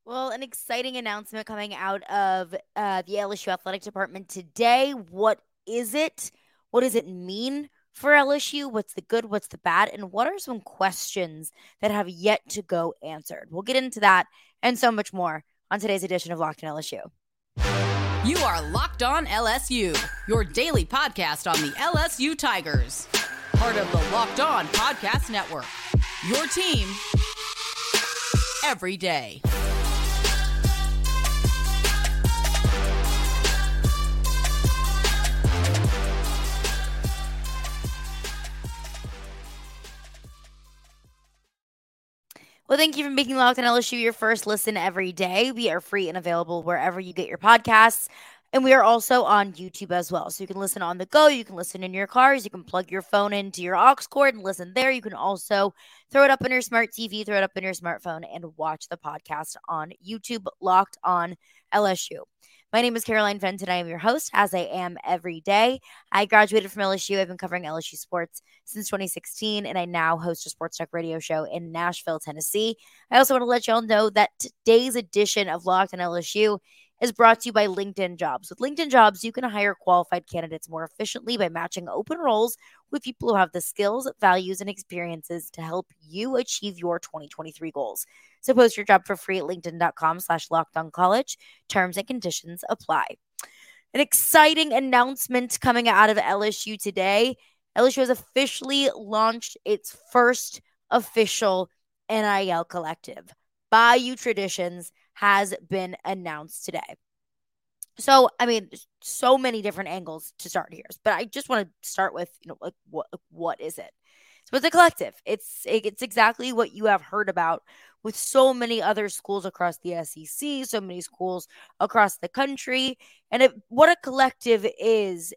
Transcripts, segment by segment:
Well, an exciting announcement coming out of the LSU athletic department today. What is it? What does it mean for LSU? What's the good? What's the bad? And what are some questions that have yet to go answered? We'll get into that and so much more on today's edition of Locked On LSU. You are Locked On LSU, your daily podcast on the LSU Tigers. Part of the Locked On Podcast Network. Your team every day. Well, thank you for making Locked On LSU your first listen every day. We are free and available wherever you get your podcasts. And we are also on YouTube as well. So you can listen on the go. You can listen in your cars. You can plug your phone into your aux cord and listen there. You can also throw it up on your smart TV, throw it up on your smartphone, and watch the podcast on YouTube, Locked On LSU. My name is Caroline Fenton. I am your host, as I am every day. I graduated from LSU. I've been covering LSU sports since 2016, and I now host a sports talk radio show in Nashville, Tennessee. I also want to let y'all know that today's edition of Locked On LSU is brought to you by LinkedIn Jobs. With LinkedIn Jobs, you can hire qualified candidates more efficiently by matching open roles with people who have the skills, values, and experiences to help you achieve your 2023 goals. So post your job for free at linkedin.com/lockedoncollege. Terms and conditions apply. An exciting announcement coming out of LSU today. LSU has officially launched its first official NIL collective. Bayou Traditions has been announced today. So, I mean, so many different angles to start here, but I just want to start with, what is it? So it's a collective. It's exactly what you have heard about with so many other schools across the SEC, so many schools across the country. And what a collective is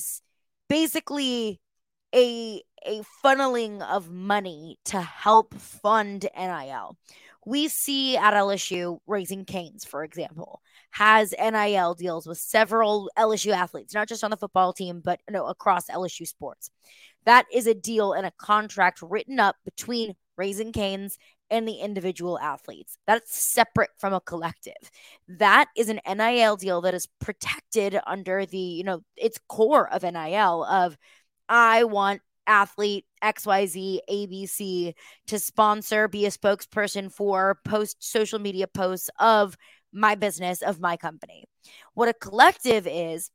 basically a funneling of money to help fund NIL. We see at LSU, Raising Cane's, for example, has NIL deals with several LSU athletes, not just on the football team, but across LSU sports. That is a deal and a contract written up between Raising Cane's and the individual athletes. That's separate from a collective. That is an NIL deal that is protected under the, its core of NIL of, I want athlete XYZ ABC to sponsor, be a spokesperson for post social media posts of my business, of my company. What a collective is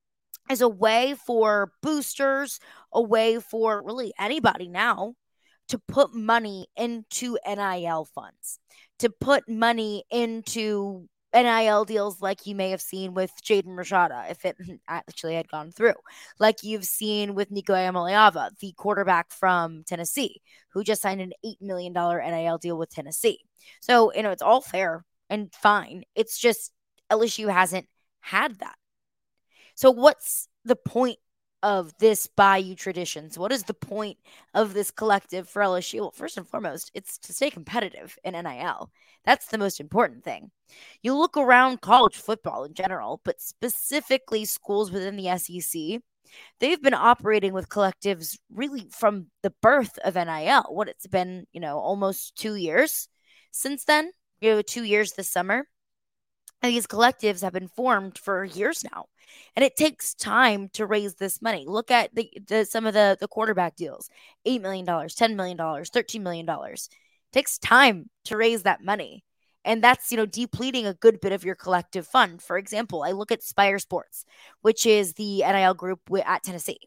a way for boosters, a way for really anybody now to put money into NIL funds, to put money into NIL deals like you may have seen with Jaden Rashada, if it actually had gone through, like you've seen with Nico Amaliava, the quarterback from Tennessee, who just signed an $8 million NIL deal with Tennessee. So, it's all fair and fine. It's just LSU hasn't had that. So what's the point of this Bayou Traditions? What is the point of this collective for LSU? Well, first and foremost, it's to stay competitive in NIL. That's the most important thing. You look around college football in general, but specifically schools within the SEC, they've been operating with collectives really from the birth of NIL. What it's been, almost 2 years since then, 2 years this summer. And these collectives have been formed for years now. And it takes time to raise this money. Look at some of the quarterback deals. $8 million, $10 million, $13 million. It takes time to raise that money. And that's, depleting a good bit of your collective fund. For example, I look at Spire Sports, which is the NIL group at Tennessee.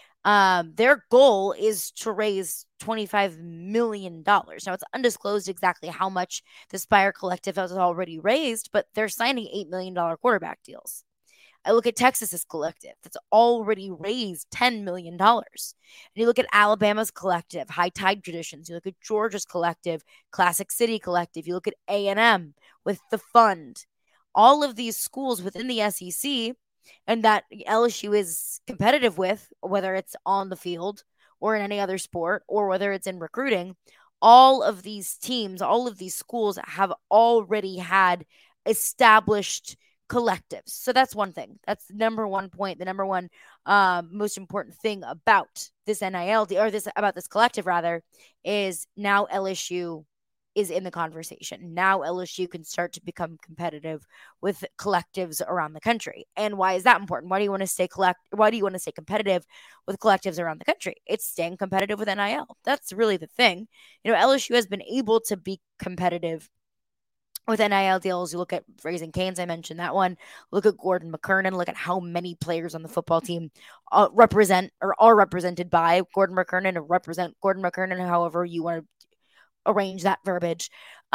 Their goal is to raise $25 million. Now, it's undisclosed exactly how much the Spire Collective has already raised, but they're signing $8 million quarterback deals. I look at Texas's collective that's already raised $10 million. And you look at Alabama's collective, High Tide Traditions. You look at Georgia's collective, Classic City Collective. You look at A&M with the fund. All of these schools within the SEC and that LSU is competitive with, whether it's on the field or in any other sport or whether it's in recruiting, all of these teams, all of these schools have already had established collectives. So that's one thing. That's the number one point. The number one most important thing about this NIL or about this collective rather is now LSU is in the conversation. Now LSU can start to become competitive with collectives around the country. And why is that important? Why do you want to stay competitive with collectives around the country? It's staying competitive with NIL. That's really the thing. LSU has been able to be competitive with NIL deals. You look at Raising Cane's, I mentioned that one. Look at Gordon McKernan. Look at how many players on the football team represent or are represented by Gordon McKernan, or represent Gordon McKernan, however you want to arrange that verbiage.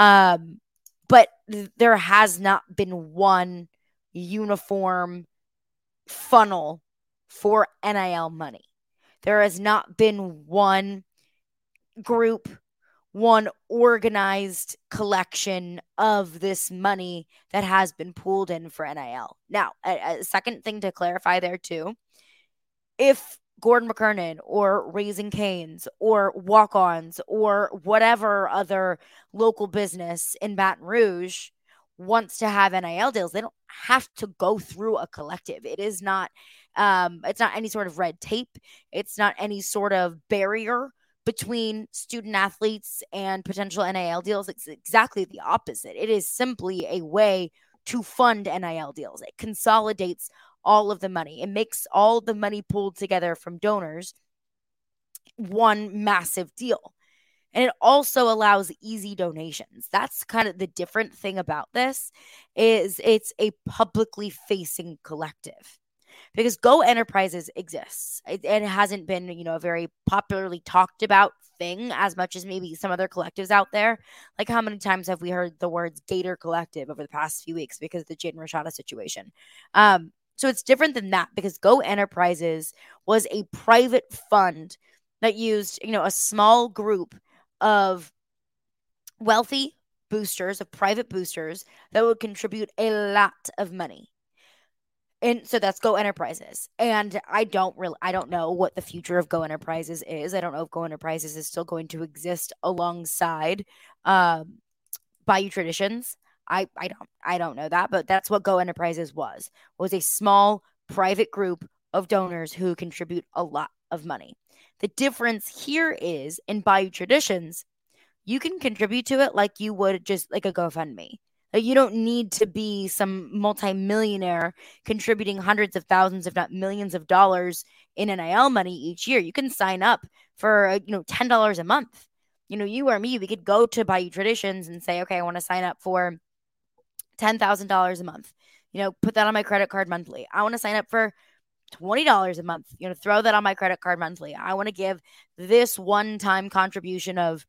But there has not been one uniform funnel for NIL money. There has not been one group, one organized collection of this money that has been pooled in for NIL. Now, a second thing to clarify there too, if Gordon McKernan or Raising Cane's or Walk-Ons or whatever other local business in Baton Rouge wants to have NIL deals, they don't have to go through a collective. It is not, it's not any sort of red tape. It's not any sort of barrier between student athletes and potential NIL deals. It's exactly the opposite. It is simply a way to fund NIL deals. It consolidates all of the money. It makes all the money pooled together from donors one massive deal. And it also allows easy donations. That's kind of the different thing about this, is it's a publicly facing collective. Because Go Enterprises exists. It hasn't been, a very popularly talked about thing as much as maybe some other collectives out there. Like, how many times have we heard the words Gator Collective over the past few weeks because of the Jaden Rashada situation? So it's different than that, because Go Enterprises was a private fund that used, a small group of wealthy boosters, of private boosters that would contribute a lot of money. And so that's Go Enterprises. And I don't know what the future of Go Enterprises is. I don't know if Go Enterprises is still going to exist alongside Bayou Traditions. I don't know that, but that's what Go Enterprises was a small private group of donors who contribute a lot of money. The difference here is, in Bayou Traditions, you can contribute to it like you would just like a GoFundMe. You don't need to be some multimillionaire contributing hundreds of thousands, if not millions of dollars in NIL money each year. You can sign up for, $10 a month. You or me, we could go to Bayou Traditions and say, okay, I want to sign up for $10,000 a month. Put that on my credit card monthly. I want to sign up for $20 a month. Throw that on my credit card monthly. I want to give this one-time contribution of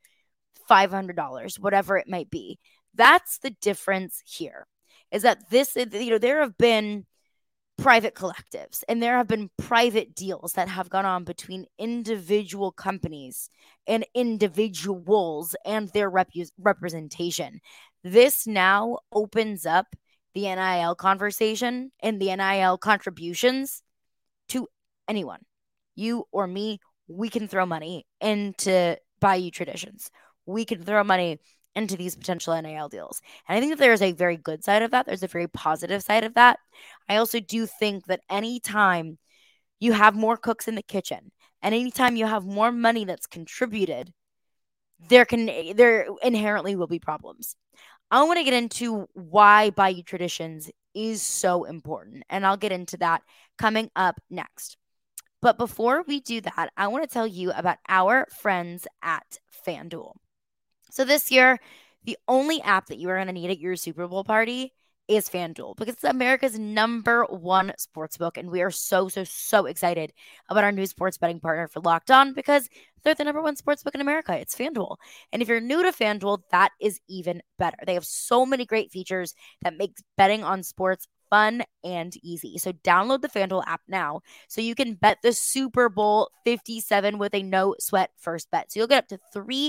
$500, whatever it might be. That's the difference here, is that there have been private collectives and there have been private deals that have gone on between individual companies and individuals and their representation. This now opens up the NIL conversation and the NIL contributions to anyone. You or me, we can throw money into Bayou Traditions. We can throw money into these potential NIL deals. And I think that there's a very good side of that. There's a very positive side of that. I also do think that anytime you have more cooks in the kitchen and anytime you have more money that's contributed, there inherently will be problems. I want to get into why Bayou Traditions is so important, and I'll get into that coming up next. But before we do that, I want to tell you about our friends at FanDuel. So this year, the only app that you are going to need at your Super Bowl party is FanDuel, because it's America's #1 sportsbook. And we are so, so, so excited about our new sports betting partner for Locked On, because they're the #1 sportsbook in America. It's FanDuel. And if you're new to FanDuel, that is even better. They have so many great features that make betting on sports fun and easy. So download the FanDuel app now so you can bet the Super Bowl 57 with a no sweat first bet. So you'll get up to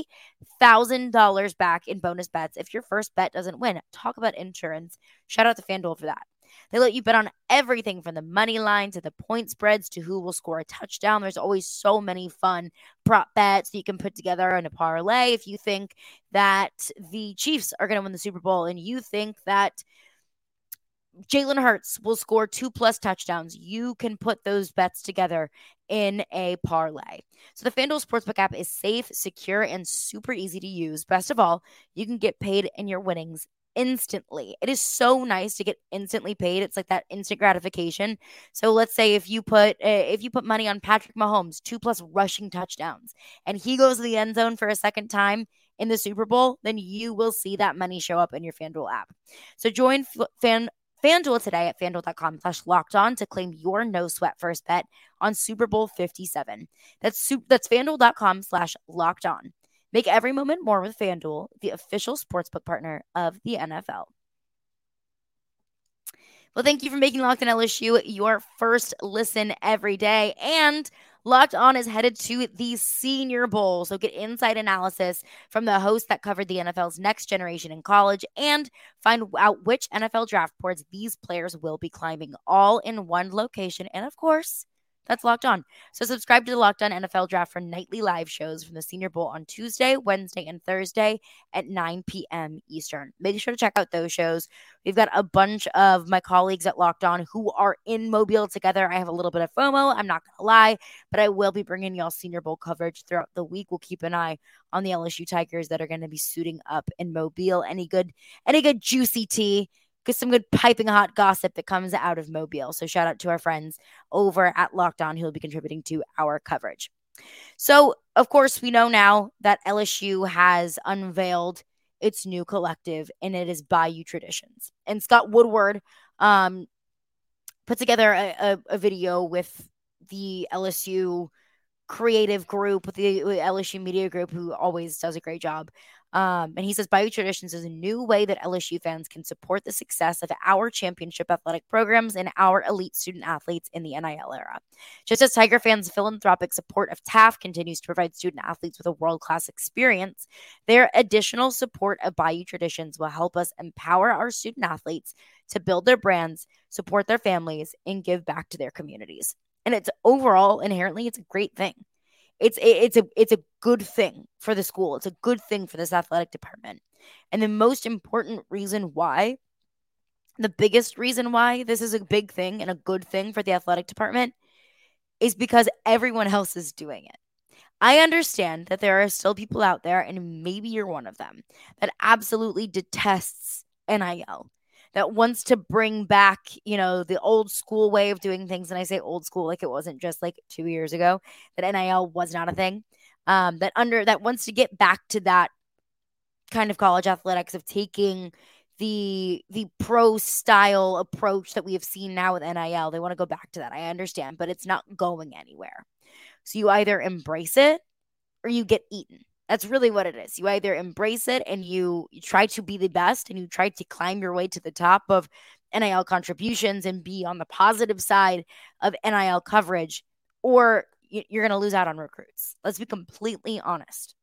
$3,000 back in bonus bets if your first bet doesn't win. Talk about insurance. Shout out to FanDuel for that. They let you bet on everything from the money line to the point spreads to who will score a touchdown. There's always so many fun prop bets that you can put together in a parlay. If you think that the Chiefs are going to win the Super Bowl and you think that Jalen Hurts will score 2+ touchdowns. You can put those bets together in a parlay. So the FanDuel Sportsbook app is safe, secure, and super easy to use. Best of all, you can get paid in your winnings instantly. It is so nice to get instantly paid. It's like that instant gratification. So let's say if you put money on Patrick Mahomes, 2+ rushing touchdowns, and he goes to the end zone for a second time in the Super Bowl, then you will see that money show up in your FanDuel app. So join FanDuel today at FanDuel.com/lockedon to claim your no sweat first bet on Super Bowl 57. That's FanDuel.com/lockedon. Make every moment more with FanDuel, the official sportsbook partner of the NFL. Well, thank you for making Locked On LSU your first listen every day. And Locked On is headed to the Senior Bowl. So get inside analysis from the hosts that covered the NFL's next generation in college and find out which NFL draft boards these players will be climbing, all in one location. And of course, that's Locked On. So subscribe to the Locked On NFL Draft for nightly live shows from the Senior Bowl on Tuesday, Wednesday, and Thursday at 9 p.m. Eastern. Make sure to check out those shows. We've got a bunch of my colleagues at Locked On who are in Mobile together. I have a little bit of FOMO, I'm not going to lie, but I will be bringing y'all Senior Bowl coverage throughout the week. We'll keep an eye on the LSU Tigers that are going to be suiting up in Mobile. Any good juicy tea, get some good piping hot gossip that comes out of Mobile. So shout out to our friends over at Locked On who will be contributing to our coverage. So, of course, we know now that LSU has unveiled its new collective, and it is Bayou Traditions. And Scott Woodward put together a video with the LSU creative group, with the LSU media group, who always does a great job. And he says Bayou Traditions is a new way that LSU fans can support the success of our championship athletic programs and our elite student athletes in the NIL era. Just as Tiger fans' philanthropic support of TAF continues to provide student athletes with a world-class experience, their additional support of Bayou Traditions will help us empower our student athletes to build their brands, support their families, and give back to their communities. And it's overall, inherently, it's a great thing. It's a good thing for the school. It's a good thing for this athletic department. And the most important reason why, the biggest reason why this is a big thing and a good thing for the athletic department is because everyone else is doing it. I understand that there are still people out there, and maybe you're one of them, that absolutely detests NIL, that wants to bring back, the old school way of doing things. And I say old school like it wasn't just like 2 years ago that NIL was not a thing. That wants to get back to that kind of college athletics of taking the pro style approach that we have seen now with NIL. They want to go back to that. I understand, but it's not going anywhere. So you either embrace it or you get eaten. That's really what it is. You either embrace it and you try to be the best and you try to climb your way to the top of NIL contributions and be on the positive side of NIL coverage, or you're going to lose out on recruits. Let's be completely honest.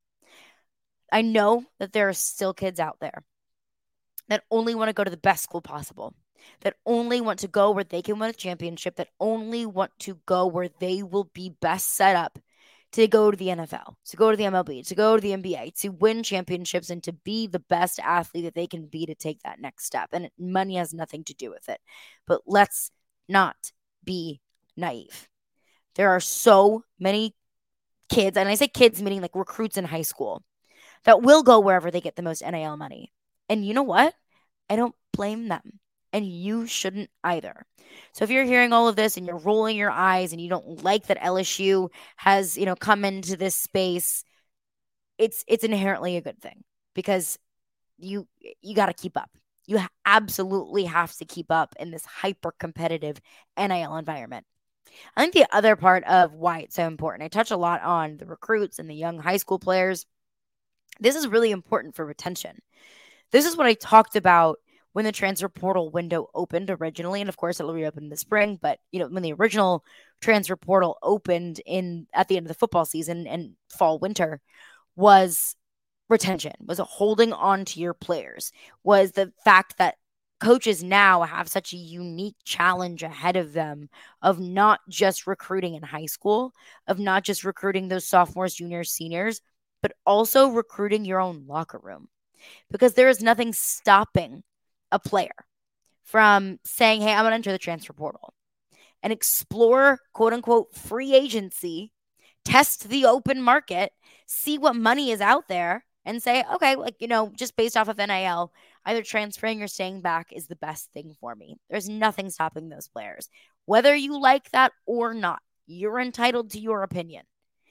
I know that there are still kids out there that only want to go to the best school possible, that only want to go where they can win a championship, that only want to go where they will be best set up to go to the NFL, to go to the MLB, to go to the NBA, to win championships, and to be the best athlete that they can be to take that next step. And money has nothing to do with it. But let's not be naive. There are so many kids, and I say kids meaning like recruits in high school, that will go wherever they get the most NIL money. And you know what? I don't blame them. And you shouldn't either. So if you're hearing all of this and you're rolling your eyes and you don't like that LSU has, come into this space, it's inherently a good thing, because you got to keep up. You absolutely have to keep up in this hyper competitive NIL environment. I think the other part of why it's so important, I touch a lot on the recruits and the young high school players. This is really important for retention. This is what I talked about when the transfer portal window opened originally. And of course, it'll reopen in the spring. But, when the original transfer portal opened at the end of the football season and fall, winter, was retention, was holding on to your players, was the fact that coaches now have such a unique challenge ahead of them of not just recruiting in high school, of not just recruiting those sophomores, juniors, seniors, but also recruiting your own locker room. Because there is nothing stopping a player from saying, hey, I'm going to enter the transfer portal and explore, quote unquote, free agency, test the open market, see what money is out there, and say, okay, like, just based off of NIL, either transferring or staying back is the best thing for me. There's nothing stopping those players. Whether you like that or not, you're entitled to your opinion.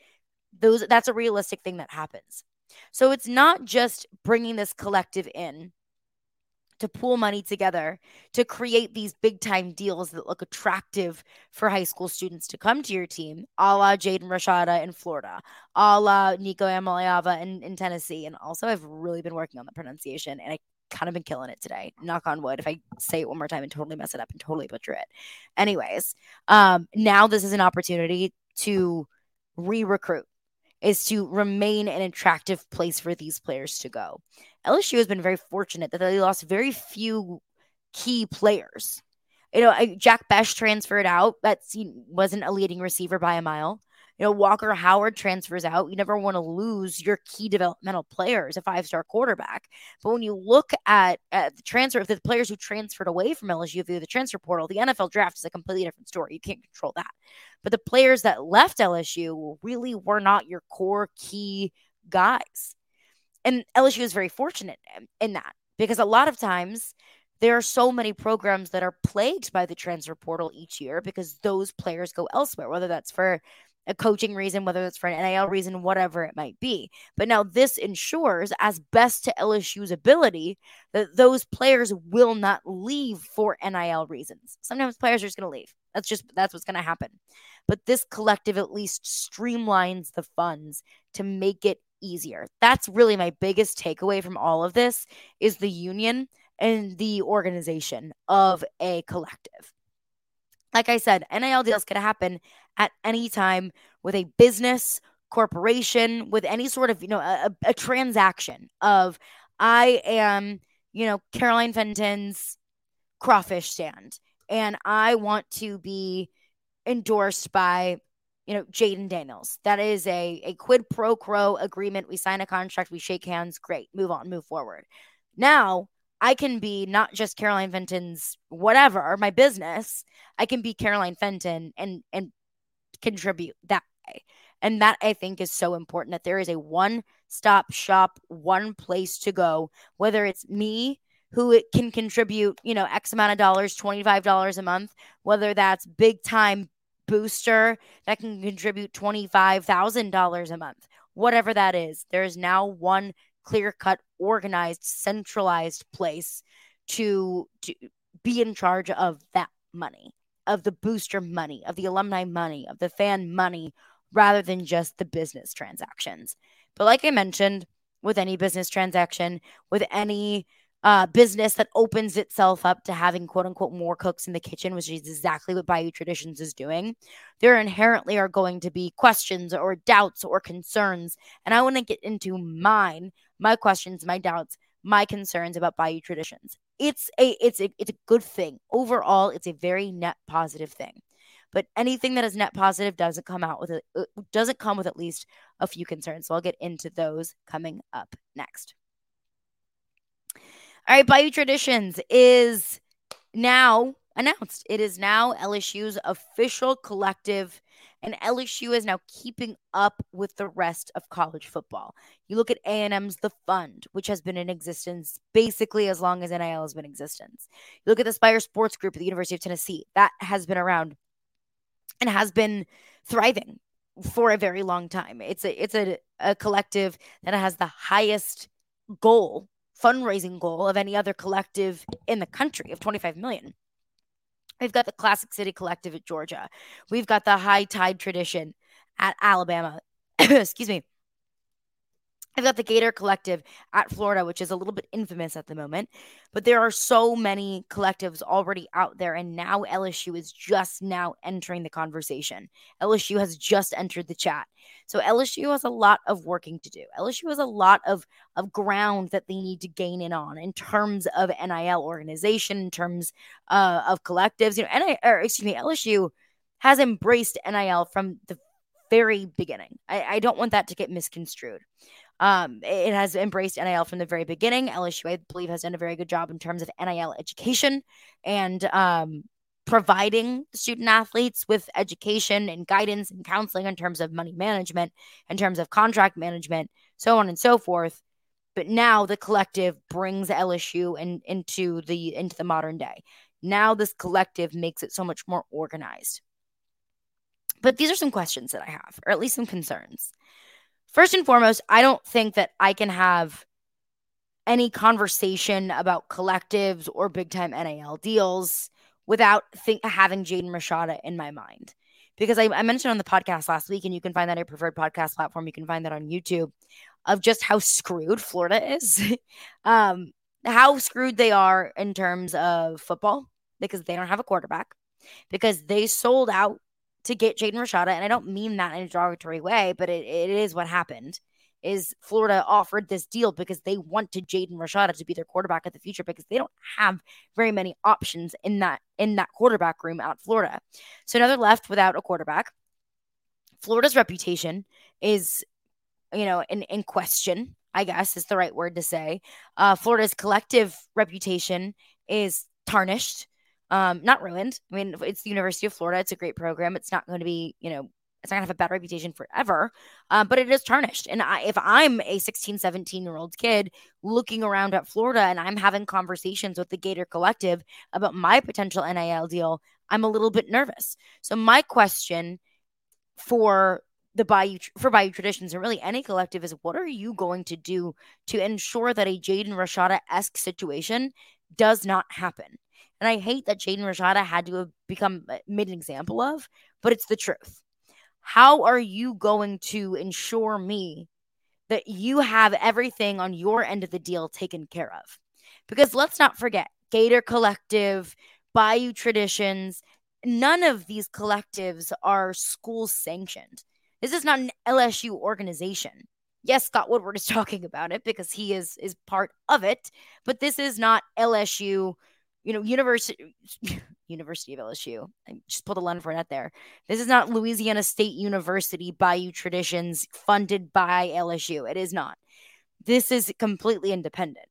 That's a realistic thing that happens. So it's not just bringing this collective in to pool money together to create these big time deals that look attractive for high school students to come to your team, a la Jaden Rashada in Florida, a la Nico Amaliava in Tennessee. And also, I've really been working on the pronunciation, and I kind of been killing it today. Knock on wood. If I say it one more time and totally mess it up and totally butcher it. Anyways, now this is an opportunity to re-recruit, is to remain an attractive place for these players to go. LSU has been very fortunate that they lost very few key players. Jack Bech transferred out. He wasn't a leading receiver by a mile. Walker Howard transfers out. You never want to lose your key developmental players, a 5-star quarterback. But when you look at the transfer of the players who transferred away from LSU via the transfer portal, the NFL draft is a completely different story. You can't control that. But the players that left LSU really were not your core key guys. And LSU is very fortunate in that, because a lot of times there are so many programs that are plagued by the transfer portal each year because those players go elsewhere, whether that's for a coaching reason, whether it's for an NIL reason, whatever it might be. But now this ensures, as best to LSU's ability, that those players will not leave for NIL reasons. Sometimes players are just going to leave. That's what's going to happen. But this collective at least streamlines the funds to make it easier. That's really my biggest takeaway from all of this, is the union and the organization of a collective. Like I said, NIL deals can happen at any time with a business, corporation, with any sort of, a transaction of, I am, Caroline Fenton's crawfish stand, and I want to be endorsed by, Jaden Daniels. That is a quid pro quo agreement. We sign a contract, we shake hands, great, move on, move forward. Now, I can be not just Caroline Fenton's whatever, my business. I can be Caroline Fenton and contribute that way. And that, I think, is so important, that there is a one-stop shop, one place to go, whether it's me, who it can contribute, X amount of dollars, $25 a month, whether that's big time booster that can contribute $25,000 a month, whatever that is. There is now one clear-cut, organized, centralized place to be in charge of that money, of the booster money, of the alumni money, of the fan money, rather than just the business transactions. But like I mentioned, with any business transaction, with any business that opens itself up to having, quote unquote, more cooks in the kitchen, which is exactly what Bayou Traditions is doing, there inherently are going to be questions or doubts or concerns. And I want to get into my questions, my doubts, my concerns about Bayou Traditions. It's a good thing. Overall, it's a very net positive thing. But anything that is net positive doesn't come with at least a few concerns. So I'll get into those coming up next. All right, Bayou Traditions is now announced. It is now LSU's official collective, and LSU is now keeping up with the rest of college football. You look at A&M's The Fund, which has been in existence basically as long as NIL has been in existence. You look at the Spire Sports Group at the University of Tennessee. That has been around and has been thriving for a very long time. It's a collective that has the highest fundraising goal of any other collective in the country, of $25 million. We've got the Classic City Collective at Georgia. We've got the High Tide Tradition at Alabama. Excuse me. I've got the Gator Collective at Florida, which is a little bit infamous at the moment. But there are so many collectives already out there, and now LSU is just now entering the conversation. LSU has just entered the chat. So LSU has a lot of working to do. LSU has a lot of ground that they need to gain in terms of NIL organization, in terms of collectives. LSU has embraced NIL from the very beginning. I don't want that to get misconstrued. It has embraced NIL from the very beginning. LSU, I believe, has done a very good job in terms of NIL education and providing student athletes with education and guidance and counseling in terms of money management, in terms of contract management, so on and so forth. But now the collective brings LSU into the modern day. Now this collective makes it so much more organized. But these are some questions that I have, or at least some concerns. First and foremost, I don't think that I can have any conversation about collectives or big time NIL deals without having Jaden Rashada in my mind. Because I mentioned on the podcast last week, and you can find that at your preferred podcast platform. You can find that on YouTube, of just how screwed Florida is. How screwed they are in terms of football, because they don't have a quarterback, because they sold out to get Jaden Rashada. And I don't mean that in a derogatory way, but it is what happened. Is Florida offered this deal because they wanted Jaden Rashada to be their quarterback of the future, because they don't have very many options in that quarterback room at Florida. So now they're left without a quarterback. Florida's reputation is, in question, I guess is the right word to say. Florida's collective reputation is tarnished, not ruined. I mean, it's the University of Florida. It's a great program. It's not going to be, it's not going to have a bad reputation forever, but it is tarnished. And if I'm a 16, 17-year-old kid looking around at Florida and I'm having conversations with the Gator Collective about my potential NIL deal, I'm a little bit nervous. So my question for Bayou Traditions, and really any collective, is what are you going to do to ensure that a Jaden Rashada-esque situation does not happen? And I hate that Jaden Rashada had to have become made an example of, but it's the truth. How are you going to ensure me that you have everything on your end of the deal taken care of? Because let's not forget, Gator Collective, Bayou Traditions, none of these collectives are school sanctioned. This is not an LSU organization. Yes, Scott Woodward is talking about it because he is part of it, but this is not LSU, University of LSU. I just put a line for that there. This is not Louisiana State University Bayou Traditions funded by LSU. It is not. This is completely independent.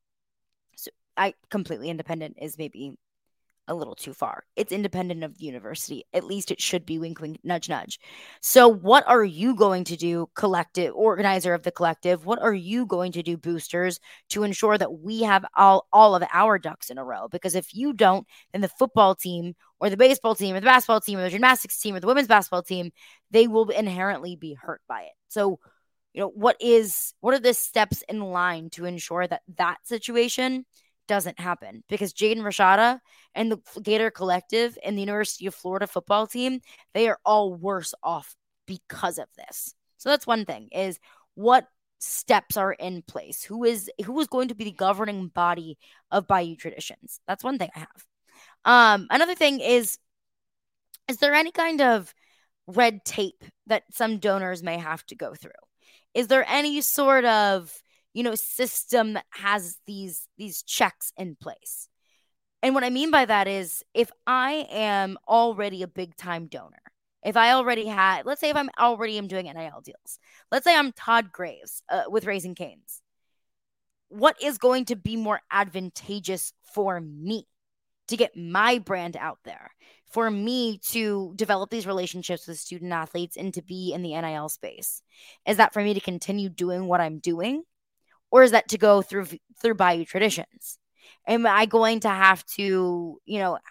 So completely independent is maybe a little too far. It's independent of the university. At least it should be, wink, wink, nudge, nudge. So what are you going to do, collective, organizer of the collective? What are you going to do, boosters, to ensure that we have all of our ducks in a row? Because if you don't, then the football team or the baseball team or the basketball team or the gymnastics team or the women's basketball team, they will inherently be hurt by it. So, what are the steps in line to ensure that situation doesn't happen? Because Jaden Rashada and the Gator Collective and the University of Florida football team, they are all worse off because of this. So that's one thing, is what steps are in place? Who is going to be the governing body of Bayou Traditions? That's one thing I have. Another thing is there any kind of red tape that some donors may have to go through? Is there any sort of system that has these checks in place? And what I mean by that is, if I am already a big time donor, if I already had, let's say if I'm already doing NIL deals, let's say I'm Todd Graves with Raising Cane's, what is going to be more advantageous for me to get my brand out there, for me to develop these relationships with student athletes and to be in the NIL space? Is that for me to continue doing what I'm doing? Or is that to go through Bayou Traditions? Am I going to have to,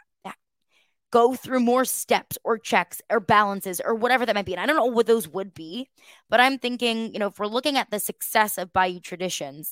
go through more steps or checks or balances or whatever that might be? And I don't know what those would be, but I'm thinking, if we're looking at the success of Bayou Traditions,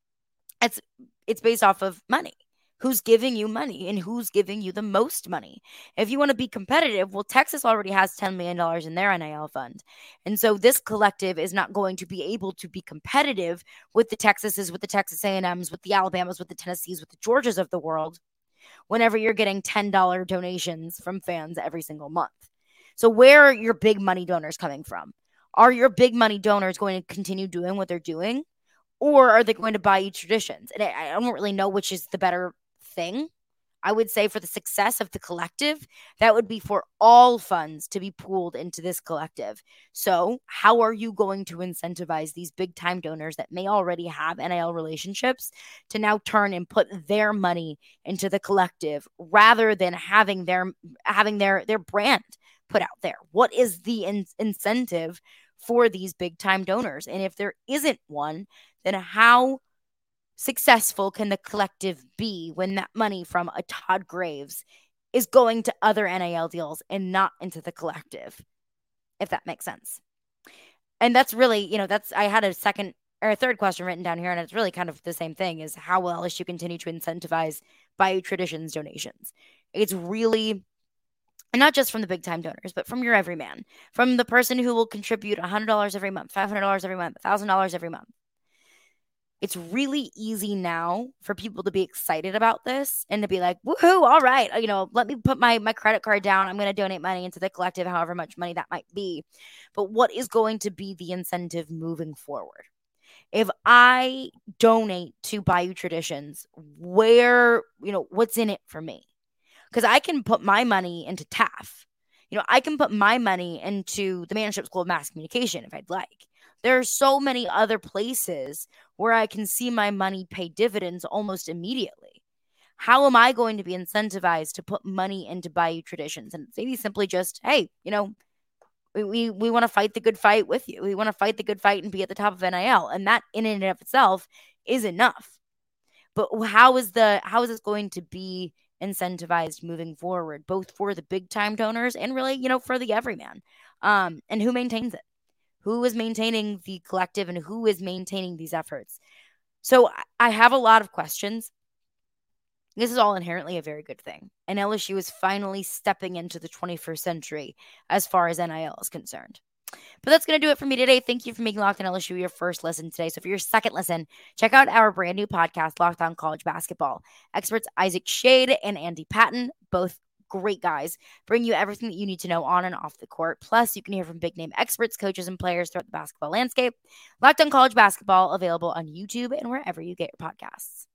it's based off of money. Who's giving you money and who's giving you the most money? If you want to be competitive, well, Texas already has $10 million in their NIL fund. And so this collective is not going to be able to be competitive with the Texases, with the Texas A&Ms, with the Alabamas, with the Tennessees, with the Georgias of the world, whenever you're getting $10 donations from fans every single month. So where are your big money donors coming from? Are your big money donors going to continue doing what they're doing? Or are they going to Bayou Traditions? And I don't really know which is the better thing. I would say for the success of the collective, that would be for all funds to be pooled into this collective. So, how are you going to incentivize these big time donors that may already have NIL relationships to now turn and put their money into the collective rather than having their brand put out there? What is the incentive for these big time donors? And if there isn't one, then how successful can the collective be when that money from a Todd Graves is going to other NIL deals and not into the collective, if that makes sense? And that's really, I had a second or a third question written down here, and it's really kind of the same thing: is how will LSU continue to incentivize Bayou Traditions donations? It's really, and not just from the big time donors, but from your everyman, from the person who will contribute $100 every month, $500 every month, $1,000 every month. It's really easy now for people to be excited about this and to be like, woohoo, all right, let me put my credit card down. I'm going to donate money into the collective, however much money that might be. But what is going to be the incentive moving forward? If I donate to Bayou Traditions, what's in it for me? Because I can put my money into TAF. I can put my money into the Manship School of Mass Communication if I'd like. There are so many other places where I can see my money pay dividends almost immediately. How am I going to be incentivized to put money into Bayou Traditions? And maybe simply just, hey, we want to fight the good fight with you. We want to fight the good fight and be at the top of NIL. And that in and of itself is enough. But how is this going to be incentivized moving forward, both for the big time donors and really, for the everyman? And who maintains it? Who is maintaining the collective and who is maintaining these efforts? So I have a lot of questions. This is all inherently a very good thing. And LSU is finally stepping into the 21st century as far as NIL is concerned. But that's going to do it for me today. Thank you for making Locked On LSU your first listen today. So for your second listen, check out our brand new podcast, Locked On College Basketball. Experts Isaac Shade and Andy Patton, both great guys, bring you everything that you need to know on and off the court. Plus, you can hear from big name experts, coaches, and players throughout the basketball landscape. Locked On College Basketball, available on YouTube and wherever you get your podcasts.